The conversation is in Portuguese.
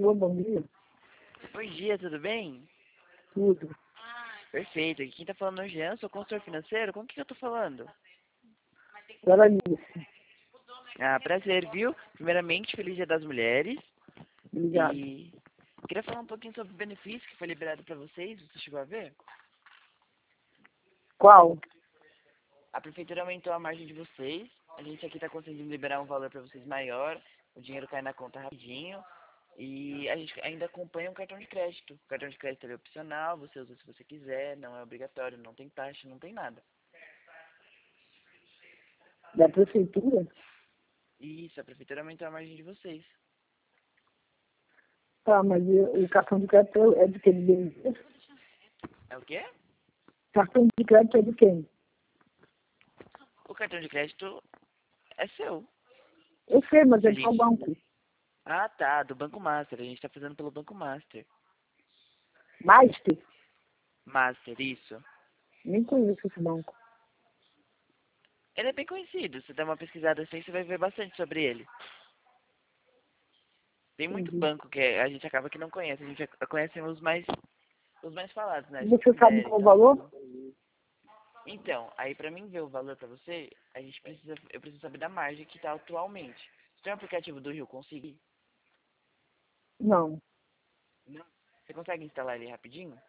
Alô, bom dia. Bom dia, tudo bem? Tudo. Perfeito. Aqui quem tá falando é o Jean, sou consultor financeiro. Com que eu tô falando? Claranice. Ah, prazer, viu? Primeiramente, feliz Dia das Mulheres. Obrigado. E queria falar um pouquinho sobre o benefício que foi liberado para vocês. Você chegou a ver? Qual? A prefeitura aumentou a margem de vocês. A gente aqui tá conseguindo liberar um valor para vocês maior. O dinheiro cai na conta rapidinho. E a gente ainda acompanha um cartão de crédito. O cartão de crédito é opcional, você usa se você quiser, não é obrigatório, não tem taxa, não tem nada. Da prefeitura? Isso, a prefeitura aumentou a margem de vocês. Tá, mas o cartão de crédito é de quem? É o quê? Cartão de crédito é de quem? O cartão de crédito é seu. Eu sei, mas Se é a de qual gente... banco? Ah, tá, do Banco Master. A gente tá fazendo pelo Banco Master. Master? Master, isso. Nem conheço esse banco. Ele é bem conhecido. Se der uma pesquisada assim, você vai ver bastante sobre ele. Tem muito Entendi. banco que a gente acaba que não conhece. A gente conhece os mais falados, né? Você sabe Santander, qual o valor? Itaú. Então, aí pra mim ver o valor pra você, eu preciso saber da margem que tá atualmente. Você tem um aplicativo do Rio Consigo? Não. Não. Você consegue instalar ele rapidinho?